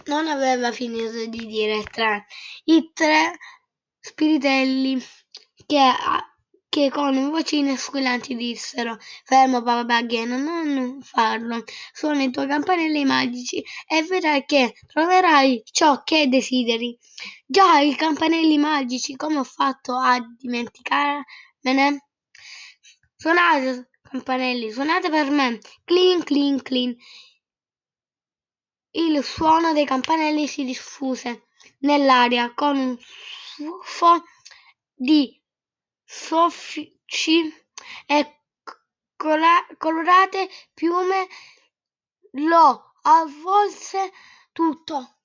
non aveva finito di dire tre. I tre spiritelli che con vocine squillanti dissero: fermo papabageno, non farlo, suona i tuoi campanelli magici e vedrai che troverai ciò che desideri. Già, i campanelli magici, come ho fatto a dimenticarmene? Suonate, campanelli, suonate per me. Clean, clean, clean. Il suono dei campanelli si diffuse nell'aria con un soffio di soffici e colorate piume lo avvolse tutto.